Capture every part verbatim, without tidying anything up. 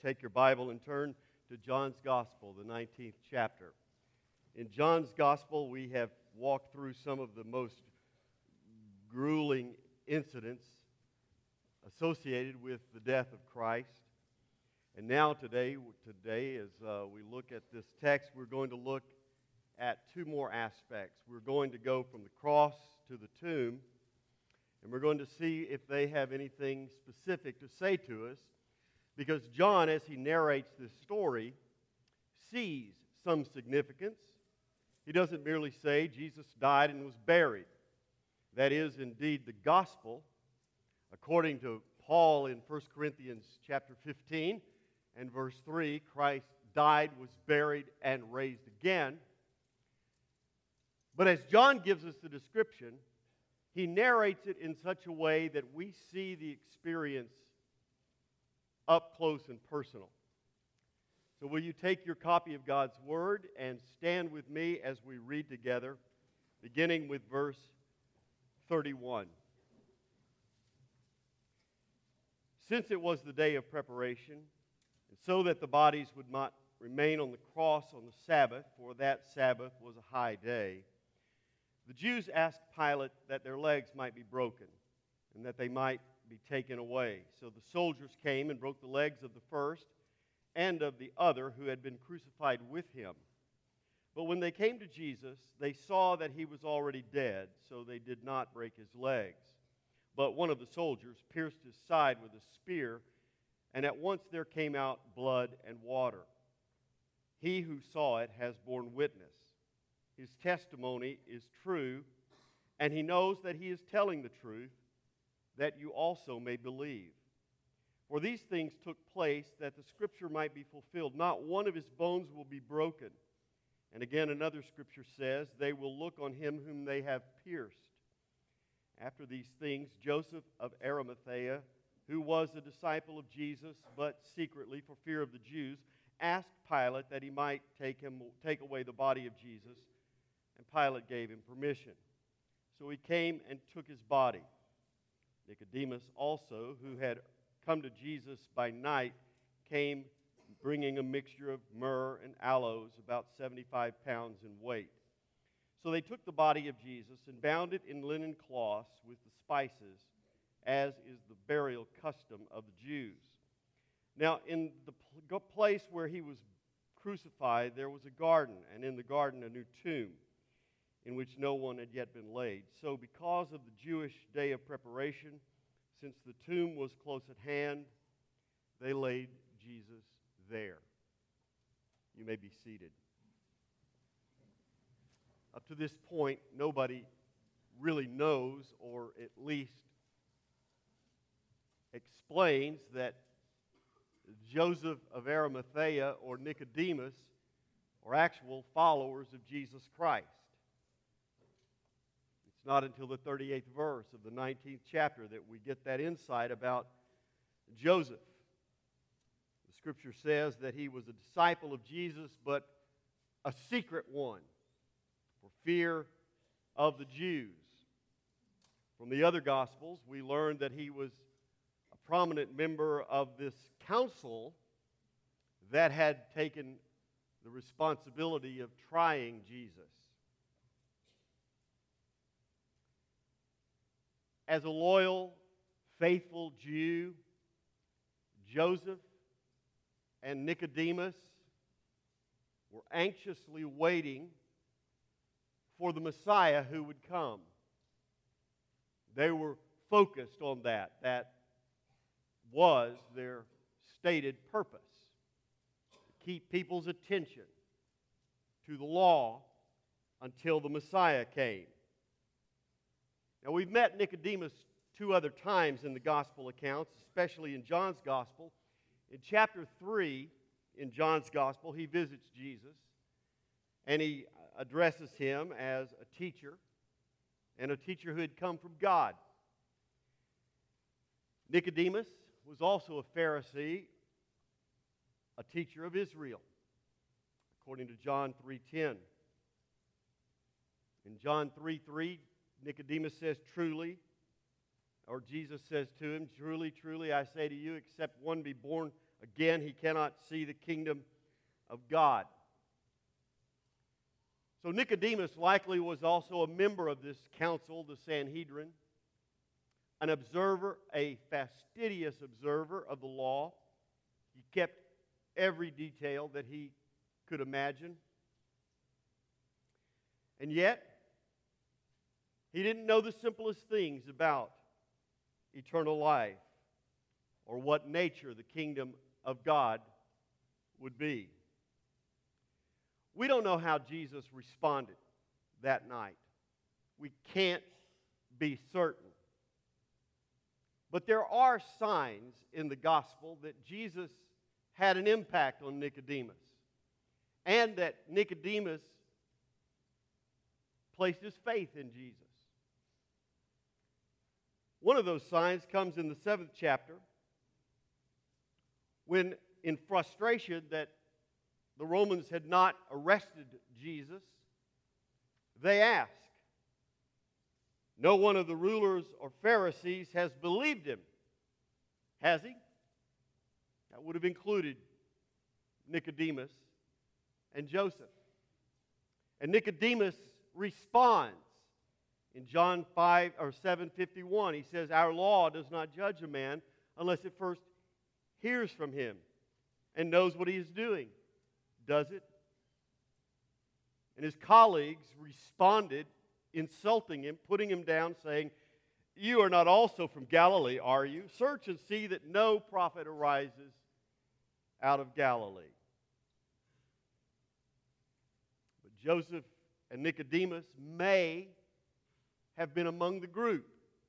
take your Bible and turn to John's Gospel, the nineteenth chapter. In John's Gospel, we have walked through some of the most grueling incidents associated with the death of Christ. And now today, today as uh, we look at this text, we're going to look at two more aspects. We're going to go from the cross to the tomb, and we're going to see if they have anything specific to say to us, because John, as he narrates this story, sees some significance. He doesn't merely say Jesus died and was buried. That is indeed the gospel. According to Paul in First Corinthians chapter fifteen and verse three, Christ died, was buried, and raised again. But as John gives us the description, he narrates it in such a way that we see the experience up close and personal. So will you take your copy of God's Word and stand with me as we read together, beginning with verse thirty-one. Since it was the day of preparation, and so that the bodies would not remain on the cross on the Sabbath, for that Sabbath was a high day, the Jews asked Pilate that their legs might be broken, and that they might be taken away. So the soldiers came and broke the legs of the first and of the other who had been crucified with him. But when they came to Jesus, they saw that he was already dead, so they did not break his legs. But one of the soldiers pierced his side with a spear, and at once there came out blood and water. He who saw it has borne witness. His testimony is true, and he knows that he is telling the truth, that you also may believe. For these things took place that the scripture might be fulfilled. Not one of his bones will be broken. And again, another scripture says, they will look on him whom they have pierced. After these things, Joseph of Arimathea, who was a disciple of Jesus, but secretly for fear of the Jews, asked Pilate that he might take him, take away the body of Jesus. And Pilate gave him permission. So he came and took his body. Nicodemus also, who had come to Jesus by night, came bringing a mixture of myrrh and aloes, about seventy-five pounds in weight. So they took the body of Jesus and bound it in linen cloths with the spices, as is the burial custom of the Jews. Now, in the place where he was crucified, there was a garden, and in the garden a new tomb, in which no one had yet been laid. So because of the Jewish day of preparation, since the tomb was close at hand, they laid Jesus there. You may be seated. Up to this point, nobody really knows, or at least explains, that Joseph of Arimathea or Nicodemus are actual followers of Jesus Christ. It's not until the thirty-eighth verse of the nineteenth chapter that we get that insight about Joseph. The scripture says that he was a disciple of Jesus, but a secret one, for fear of the Jews. From the other Gospels, we learn that he was a prominent member of this council that had taken the responsibility of trying Jesus. As a loyal, faithful Jew, Joseph and Nicodemus were anxiously waiting for the Messiah who would come. They were focused on that. That was their stated purpose, to keep people's attention to the law until the Messiah came. Now, we've met Nicodemus two other times in the gospel accounts, especially in John's gospel. In chapter three, in John's gospel, he visits Jesus, and he addresses him as a teacher, and a teacher who had come from God. Nicodemus was also a Pharisee, a teacher of Israel, according to John three ten. In John three three, Nicodemus says, truly, or Jesus says to him, truly, truly, I say to you, except one be born again, he cannot see the kingdom of God. So Nicodemus likely was also a member of this council, the Sanhedrin, an observer, a fastidious observer of the law. He kept every detail that he could imagine. And yet, he didn't know the simplest things about eternal life or what nature the kingdom of God would be. We don't know how Jesus responded that night. We can't be certain. But there are signs in the gospel that Jesus had an impact on Nicodemus, and that Nicodemus placed his faith in Jesus. One of those signs comes in the seventh chapter, when, in frustration that the Romans had not arrested Jesus, they ask, "No one of the rulers or Pharisees has believed him, has he?" That would have included Nicodemus and Joseph. And Nicodemus responds in John five or seven fifty-one. He says, "Our law does not judge a man unless it first hears from him and knows what he is doing. Does it?" And his colleagues responded, insulting him, putting him down, saying, "You are not also from Galilee, are you? Search and see that no prophet arises out of Galilee." But Joseph and Nicodemus may have been among the group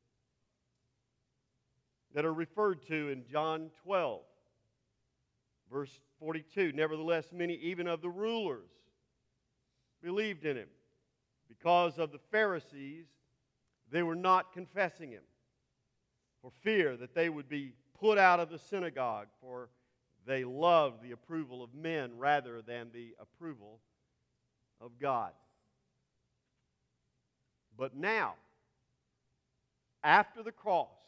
that are referred to in John twelve, verse forty-two. "Nevertheless, many even of the rulers believed in him. Because of the Pharisees, they were not confessing him, for fear that they would be put out of the synagogue, for they loved the approval of men rather than the approval of God." But now, after the cross,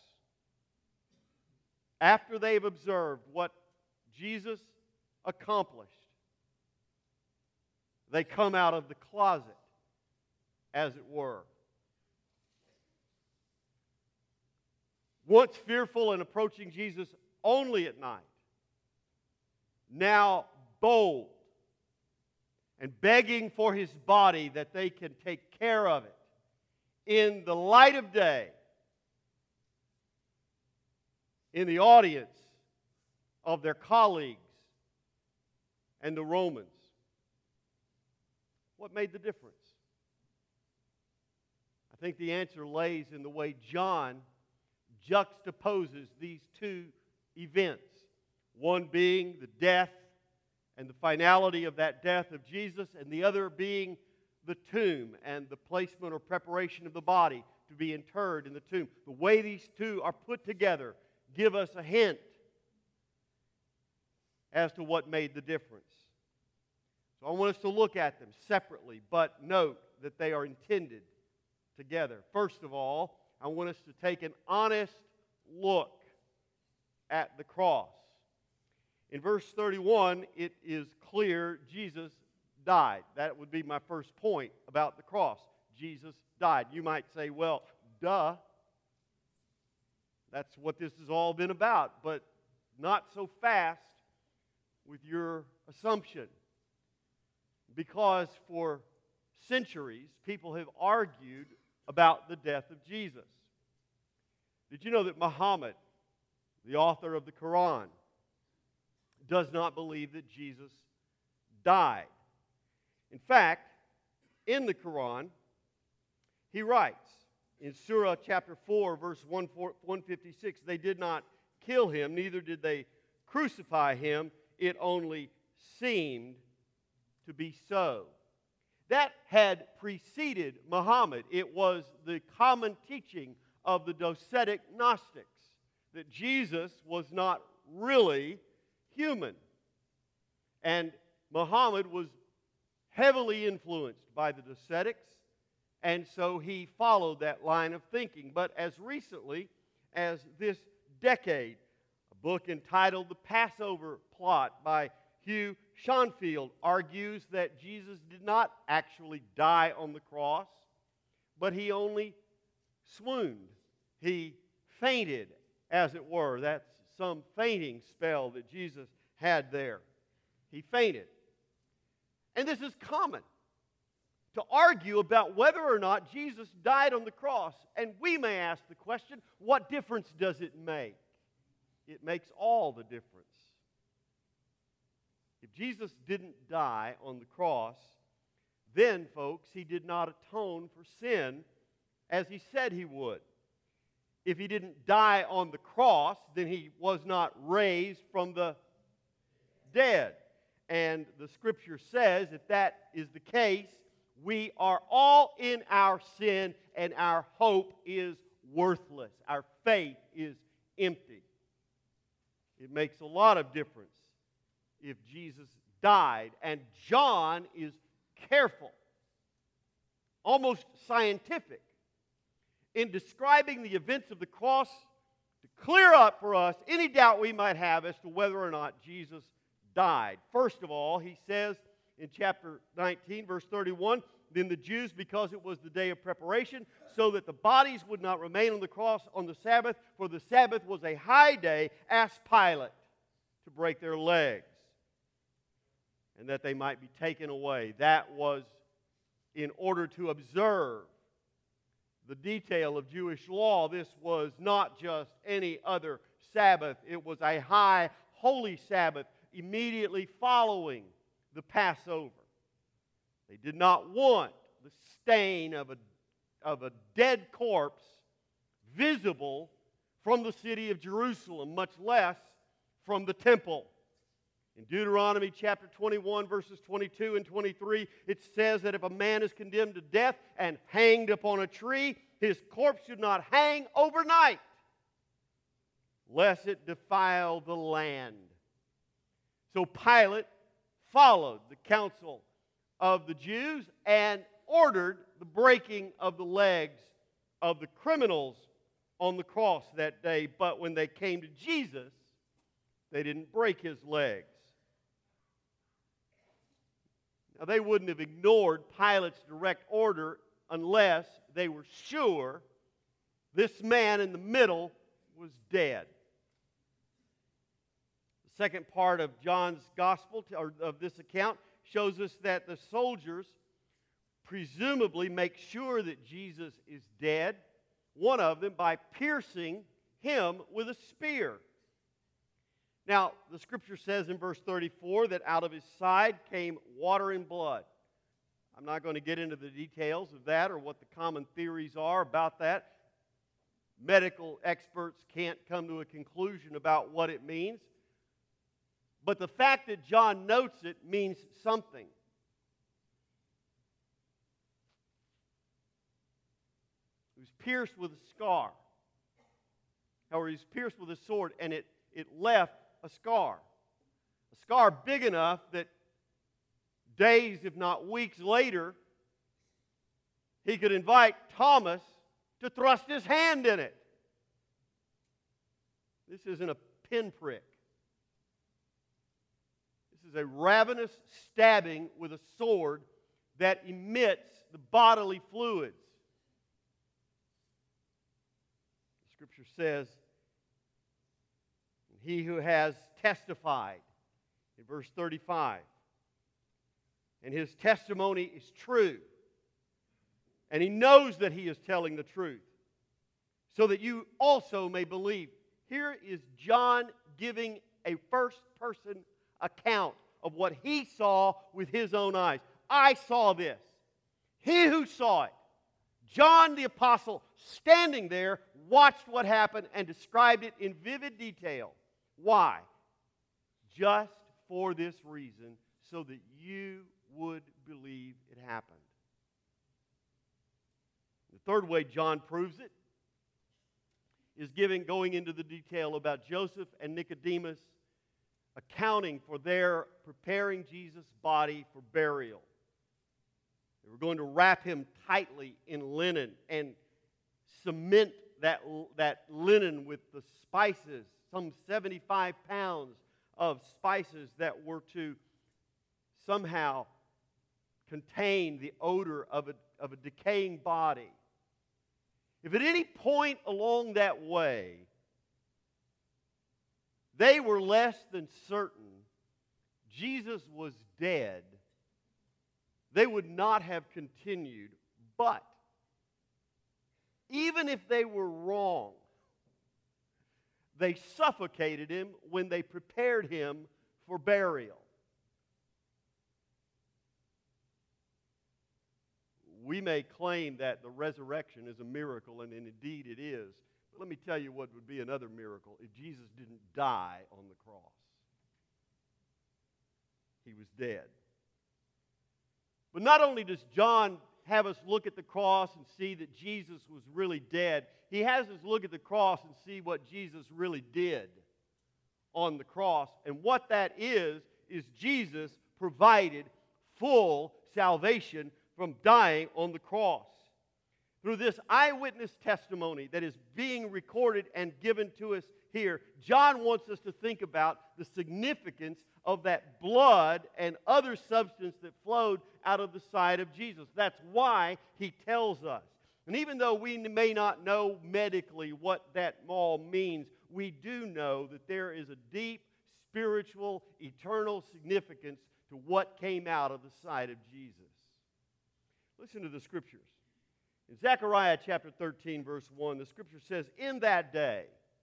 after they've observed what Jesus accomplished, they come out of the closet, as it were. Once fearful and approaching Jesus only at night, now bold and begging for his body that they can take care of it in the light of day, in the audience of their colleagues and the Romans. What made the difference? I think the answer lays in the way John juxtaposes these two events. One being the death and the finality of that death of Jesus, and the other being the tomb and the placement or preparation of the body to be interred in the tomb. The way these two are put together give us a hint as to what made the difference. So I want us to look at them separately, but note that they are intended together. First of all, I want us to take an honest look at the cross. In verse thirty-one, it is clear Jesus died. That would be my first point about the cross. Jesus died. You might say, well, duh. That's what this has all been about, but not so fast with your assumption. Because for centuries, people have argued about the death of Jesus. Did you know that Muhammad, the author of the Quran, does not believe that Jesus died? In fact, in the Quran, he writes in Surah chapter four, verse one fifty-six, "They did not kill him, neither did they crucify him. It only seemed to be so." That had preceded Muhammad. It was the common teaching of the Docetic Gnostics that Jesus was not really human. And Muhammad was heavily influenced by the Docetics, and so he followed that line of thinking. But as recently as this decade, book entitled The Passover Plot by Hugh Schonfield argues that Jesus did not actually die on the cross, but he only swooned. He fainted, as it were. That's some fainting spell that Jesus had there. He fainted. And this is common, to argue about whether or not Jesus died on the cross. And we may ask the question, what difference does it make? It makes all the difference. If Jesus didn't die on the cross, then, folks, he did not atone for sin as he said he would. If he didn't die on the cross, then he was not raised from the dead. And the Scripture says, if that is the case, we are all in our sin and our hope is worthless. Our faith is empty. It makes a lot of difference if Jesus died. And John is careful, almost scientific, in describing the events of the cross to clear up for us any doubt we might have as to whether or not Jesus died. First of all, he says in chapter nineteen, verse thirty-one, then the Jews, because it was the day of preparation, so that the bodies would not remain on the cross on the Sabbath, for the Sabbath was a high day, asked Pilate to break their legs, and that they might be taken away. That was in order to observe the detail of Jewish law. This was not just any other Sabbath. It was a high, holy Sabbath immediately following the Passover. They did not want the stain of a, of a dead corpse visible from the city of Jerusalem, much less from the temple. In Deuteronomy chapter twenty-one, verses twenty-two and twenty-three, it says that if a man is condemned to death and hanged upon a tree, his corpse should not hang overnight, lest it defile the land. So Pilate followed the counsel of the Jews and ordered the breaking of the legs of the criminals on the cross that day. But when they came to Jesus, they didn't break his legs. Now, they wouldn't have ignored Pilate's direct order unless they were sure this man in the middle was dead. The second part of John's gospel, or of this account, shows us that the soldiers presumably make sure that Jesus is dead, one of them by piercing him with a spear. Now, the Scripture says in verse thirty-four that out of his side came water and blood. I'm not going to get into the details of that or what the common theories are about that. Medical experts can't come to a conclusion about what it means. But the fact that John notes it means something. He was pierced with a scar. Or he was pierced with a sword, and it, it left a scar. A scar big enough that days, if not weeks later, he could invite Thomas to thrust his hand in it. This isn't a pinprick. This is a ravenous stabbing with a sword that emits the bodily fluids. The Scripture says, he who has testified, in verse thirty-five, and his testimony is true, and he knows that he is telling the truth, so that you also may believe. Here is John giving a first-person account of what he saw with his own eyes. I saw this. He who saw it, John the Apostle, standing there, watched what happened and described it in vivid detail. Why? Just for this reason, so that you would believe it happened. The third way John proves it is giving, going into the detail about Joseph and Nicodemus accounting for their preparing Jesus' body for burial. They were going to wrap him tightly in linen and cement that, that linen with the spices some seventy-five pounds of spices that were to somehow contain the odor of a, of a decaying body. If at any point along that way they were less than certain Jesus was dead, they would not have continued. But even if they were wrong, they suffocated him when they prepared him for burial. We may claim that the resurrection is a miracle, and indeed it is. But let me tell you what would be another miracle: if Jesus didn't die on the cross. He was dead. But not only does John have us look at the cross and see that Jesus was really dead, he has us look at the cross and see what Jesus really did on the cross. And what that is, is Jesus provided full salvation from dying on the cross. Through this eyewitness testimony that is being recorded and given to us here, John wants us to think about the significance of that blood and other substance that flowed out of the side of Jesus. That's why he tells us. And even though we may not know medically what that all means, we do know that there is a deep spiritual, eternal significance to what came out of the side of Jesus. Listen to the scriptures. In Zechariah chapter thirteen, verse one, the scripture says, "In that day,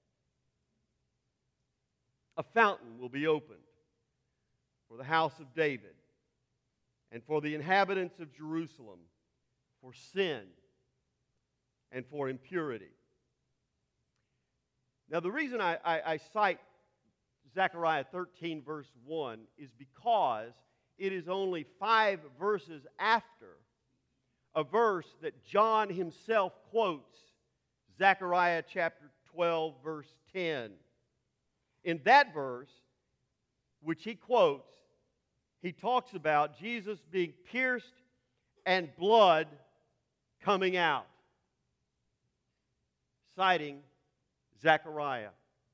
a fountain will be opened for the house of David and for the inhabitants of Jerusalem for sin and for impurity." Now, the reason I, I, I cite Zechariah thirteen, verse one, is because it is only five verses after a verse that John himself quotes, Zechariah chapter twelve, verse ten. In that verse, which he quotes, he talks about Jesus being pierced and blood coming out, citing Zechariah.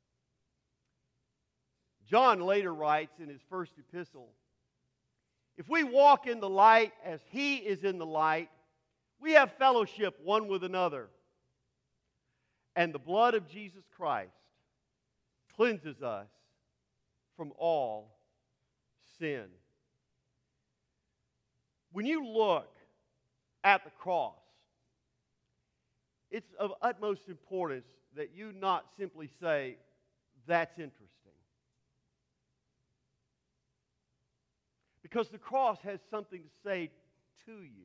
John later writes in his first epistle, "If we walk in the light as he is in the light, we have fellowship one with another. And the blood of Jesus Christ cleanses us from all sin." When you look at the cross, it's of utmost importance that you not simply say, "That's interesting." Because the cross has something to say to you.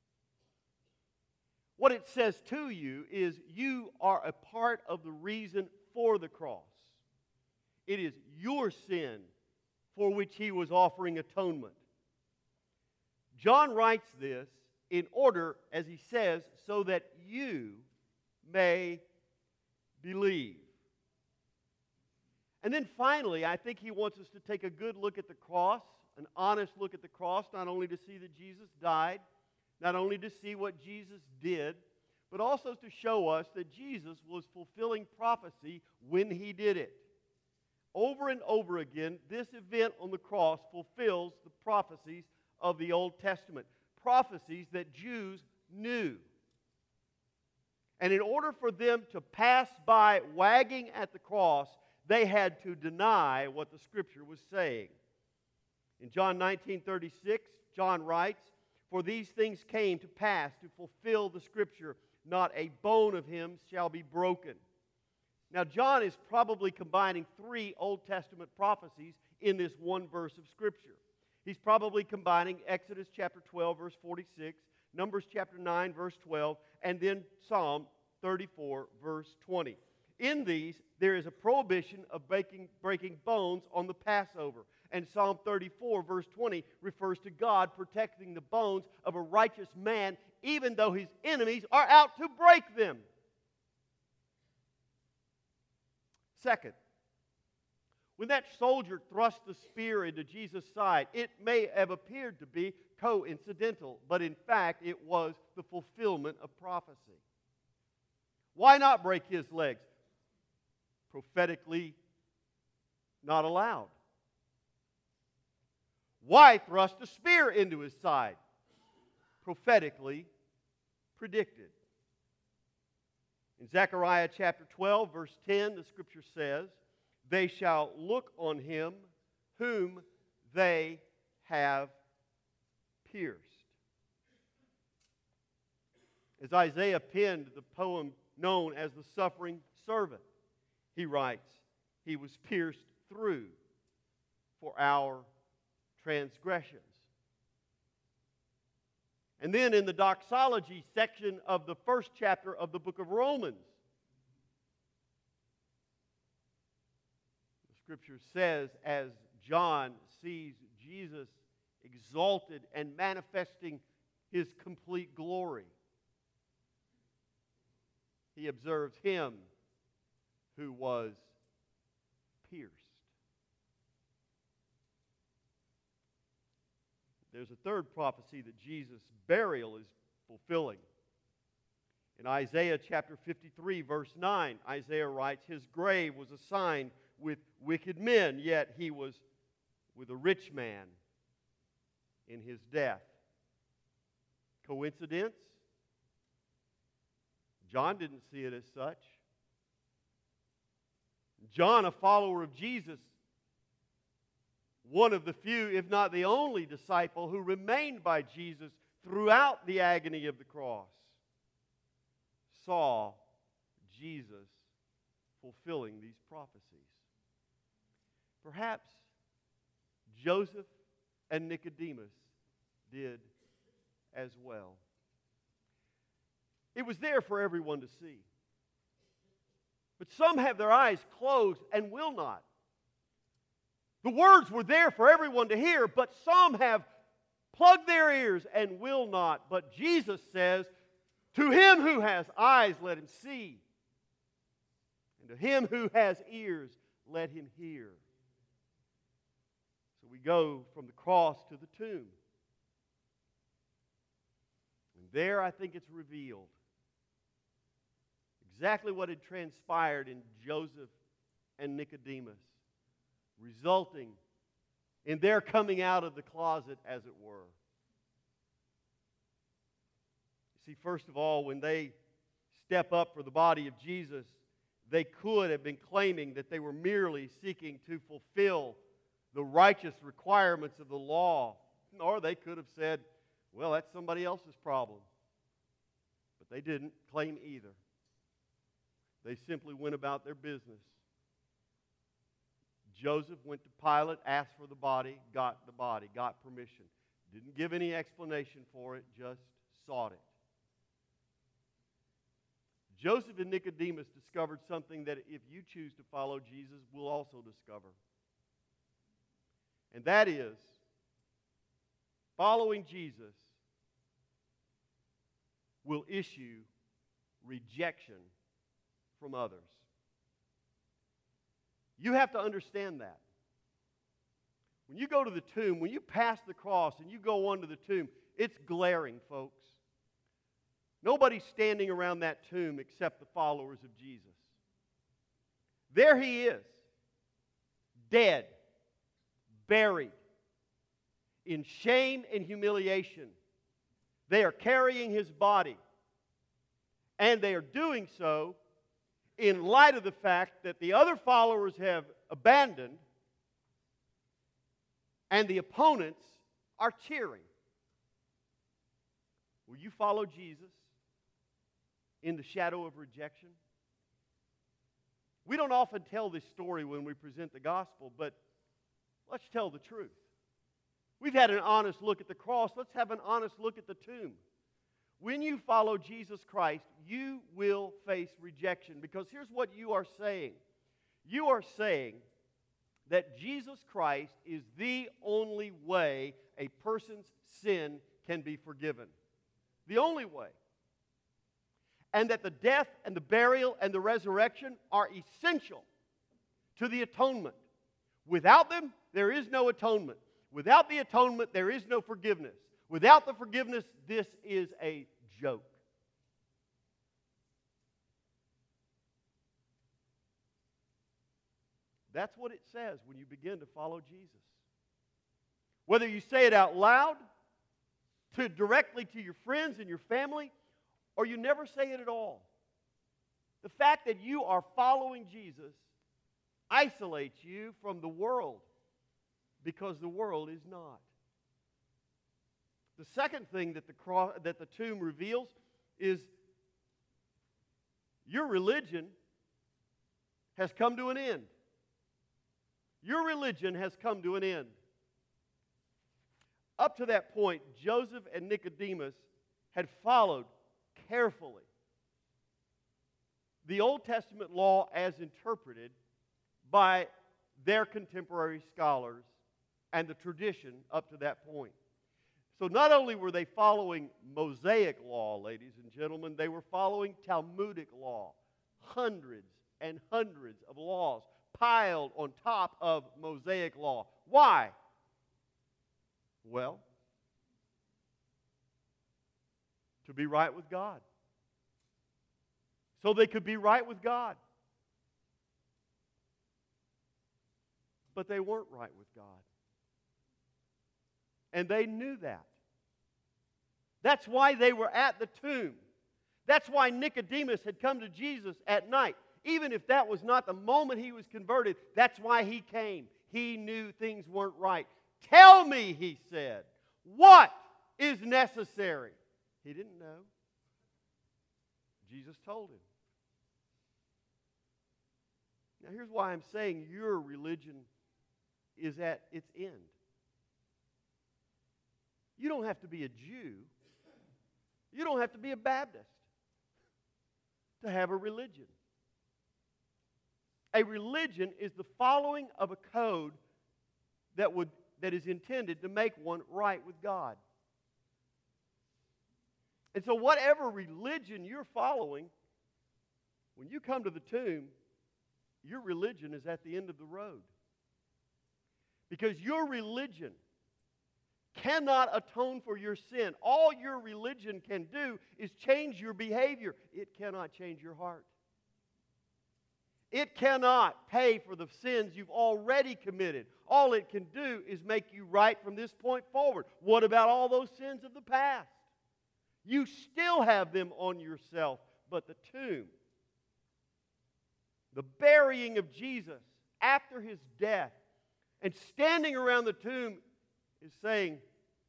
What it says to you is you are a part of the reason for the cross. It is your sin for which he was offering atonement. John writes this in order, as he says, so that you may believe. And then finally, I think he wants us to take a good look at the cross, an honest look at the cross, not only to see that Jesus died, not only to see what Jesus did, but also to show us that Jesus was fulfilling prophecy when he did it. Over and over again, this event on the cross fulfills the prophecies of the Old Testament, prophecies that Jews knew. And in order for them to pass by wagging at the cross, they had to deny what the Scripture was saying. In John nineteen thirty-six, John writes, "For these things came to pass to fulfill the Scripture, not a bone of him shall be broken." Now, John is probably combining three Old Testament prophecies in this one verse of Scripture. He's probably combining Exodus chapter twelve, verse forty-six, Numbers chapter nine, verse twelve, and then Psalm thirty-four, verse twenty. In these, there is a prohibition of breaking, breaking bones on the Passover. And Psalm thirty-four, verse twenty, refers to God protecting the bones of a righteous man, even though his enemies are out to break them. Second, when that soldier thrust the spear into Jesus' side, it may have appeared to be coincidental, but in fact, it was the fulfillment of prophecy. Why not break his legs? Prophetically Not allowed. Why thrust a spear into his side? Prophetically predicted. In Zechariah chapter twelve, verse ten, the Scripture says, "They shall look on him whom they have pierced." As Isaiah penned the poem known as the Suffering Servant, he writes, "He was pierced through for our transgressions." And then in the doxology section of the first chapter of the book of Romans, the Scripture says, as John sees Jesus exalted and manifesting his complete glory, he observes him who was pierced. There's a third prophecy that Jesus' burial is fulfilling. In Isaiah chapter fifty-three, verse nine, Isaiah writes, "His grave was assigned with wicked men, yet he was with a rich man in his death." Coincidence? John didn't see it as such. John, a follower of Jesus, one of the few, if not the only disciple who remained by Jesus throughout the agony of the cross, saw Jesus fulfilling these prophecies. Perhaps Joseph and Nicodemus did as well. It was there for everyone to see. But some have their eyes closed and will not. The words were there for everyone to hear, but some have plugged their ears and will not. But Jesus says, "To him who has eyes, let him see. And to him who has ears, let him hear." So we go from the cross to the tomb. And there I think it's revealed exactly what had transpired in Joseph and Nicodemus, resulting in their coming out of the closet, as it were. You see, first of all, when they step up for the body of Jesus, they could have been claiming that they were merely seeking to fulfill the righteous requirements of the law. Or they could have said, well, that's somebody else's problem. But they didn't claim either. They simply went about their business. Joseph went to Pilate, asked for the body, got the body, got permission. Didn't give any explanation for it, just sought it. Joseph and Nicodemus discovered something that if you choose to follow Jesus, we'll also discover. And that is, following Jesus will issue rejection from others. You have to understand that. When you go to the tomb, when you pass the cross and you go onto the tomb, it's glaring, folks. Nobody's standing around that tomb except the followers of Jesus. There he is, dead, buried, in shame and humiliation. They are carrying his body, and they are doing so in light of the fact that the other followers have abandoned and the opponents are cheering. Will you follow Jesus in the shadow of rejection? We don't often tell this story when we present the gospel, but let's tell the truth. We've had an honest look at the cross. Let's have an honest look at the tomb. When you follow Jesus Christ, you will face rejection, because here's what you are saying. You are saying that Jesus Christ is the only way a person's sin can be forgiven. The only way. And that the death and the burial and the resurrection are essential to the atonement. Without them, there is no atonement. Without the atonement, there is no forgiveness. Without the forgiveness, this is a joke. That's what it says when you begin to follow Jesus. Whether you say it out loud, to directly to your friends and your family, or you never say it at all. The fact that you are following Jesus isolates you from the world, because the world is not. The second thing that the cross, that the tomb reveals is your religion has come to an end. Your religion has come to an end. Up to that point, Joseph and Nicodemus had followed carefully the Old Testament law as interpreted by their contemporary scholars and the tradition up to that point. So not only were they following Mosaic law, ladies and gentlemen, they were following Talmudic law. Hundreds and hundreds of laws piled on top of Mosaic law. Why? Well, to be right with God. So they could be right with God. But they weren't right with God. And they knew that. That's why they were at the tomb. That's why Nicodemus had come to Jesus at night. Even if that was not the moment he was converted, that's why he came. He knew things weren't right. Tell me, he said, what is necessary? He didn't know. Jesus told him. Now here's why I'm saying your religion is at its end. You don't have to be a Jew. You don't have to be a Baptist to have a religion. A religion is the following of a code that would that is intended to make one right with God. And so whatever religion you're following, when you come to the tomb, your religion is at the end of the road. Because your religion cannot atone for your sin. All your religion can do is change your behavior. It cannot change your heart. It cannot pay for the sins you've already committed. All it can do is make you right from this point forward. What about all those sins of the past? You still have them on yourself. But the tomb, the burying of Jesus after his death, and standing around the tomb is saying,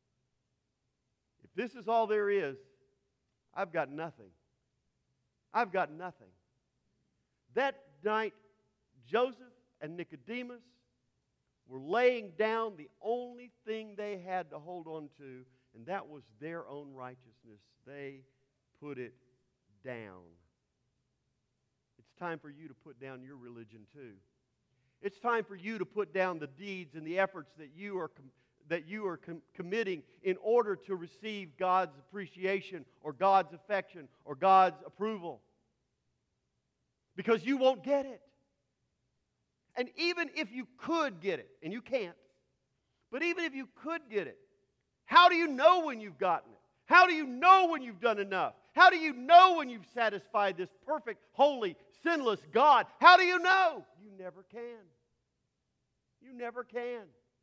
if this is all there is, I've got nothing. I've got nothing. That night, Joseph and Nicodemus were laying down the only thing they had to hold on to, and that was their own righteousness. They put it down. It's time for you to put down your religion too. It's time for you to put down the deeds and the efforts that you are com- that you are com- committing in order to receive God's appreciation or God's affection or God's approval. Because you won't get it. And even if you could get it, and you can't, but even if you could get it, how do you know when you've gotten it? How do you know when you've done enough? How do you know when you've satisfied this perfect, holy, sinless God? How do you know? You never can. You never can.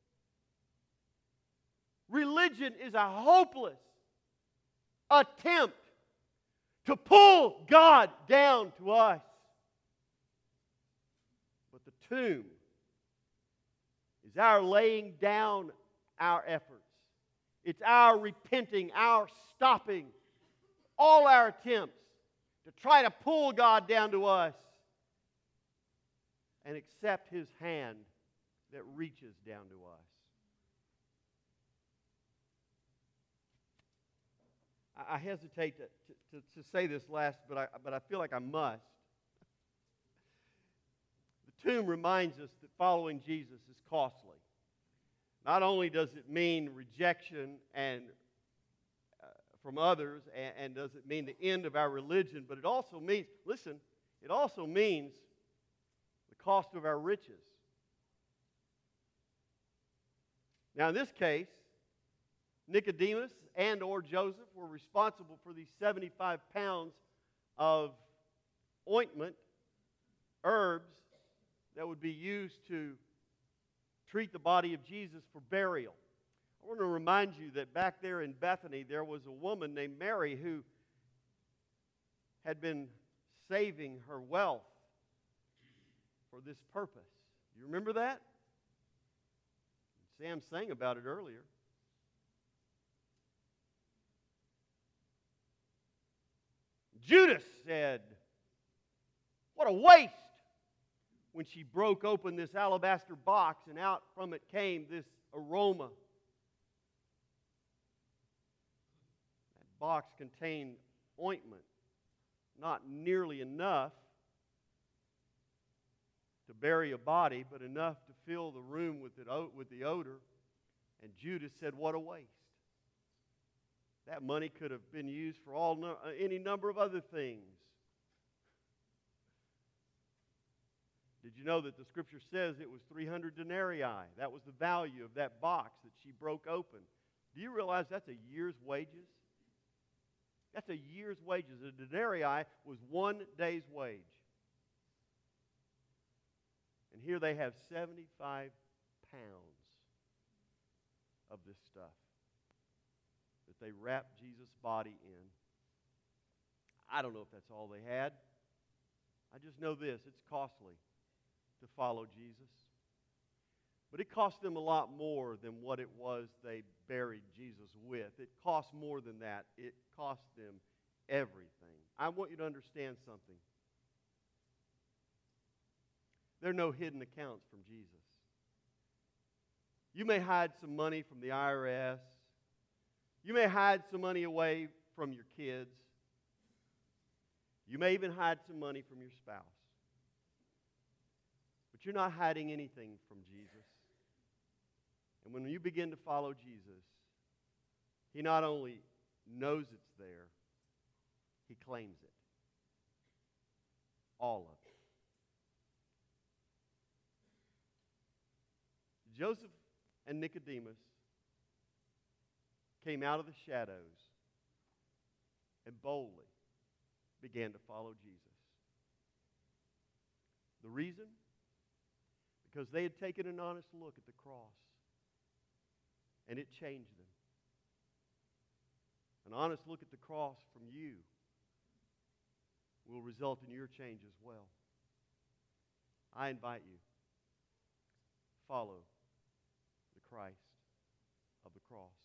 Religion is a hopeless attempt to pull God down to us. But the tomb is our laying down our efforts. It's our repenting, our stopping all our attempts to try to pull God down to us and accept his hand that reaches down to us. I hesitate to, to, to say this last, but I, but I feel like I must. The tomb reminds us that following Jesus is costly. Not only does it mean rejection and uh, from others, and, and does it mean the end of our religion, but it also means, listen, it also means the cost of our riches. Now, in this case, Nicodemus and or Joseph were responsible for these seventy-five pounds of ointment, herbs, that would be used to treat the body of Jesus for burial. I want to remind you that back there in Bethany, there was a woman named Mary who had been saving her wealth for this purpose. Do you remember that? Sam sang about it earlier. Judas said, "What a waste," when she broke open this alabaster box and out from it came this aroma. That box contained ointment, not nearly enough to bury a body, but enough to fill the room with, it, with the odor. And Judas said, "What a waste." That money could have been used for all no, any number of other things. Did you know that the Scripture says it was three hundred denarii? That was the value of that box that she broke open. Do you realize that's a year's wages? That's a year's wages. A denarii was one day's wage. And here they have seventy-five pounds of this stuff that they wrapped Jesus' body in. I don't know if that's all they had. I just know this, it's costly to follow Jesus. But it cost them a lot more than what it was they buried Jesus with. It cost more than that. It cost them everything. I want you to understand something. There are no hidden accounts from Jesus. You may hide some money from the I R S. You may hide some money away from your kids. You may even hide some money from your spouse. But you're not hiding anything from Jesus. And when you begin to follow Jesus, He not only knows it's there, He claims it. All of it. Joseph and Nicodemus came out of the shadows and boldly began to follow Jesus. The reason? Because they had taken an honest look at the cross, and it changed them. An honest look at the cross from you will result in your change as well. I invite you, follow the Christ of the cross.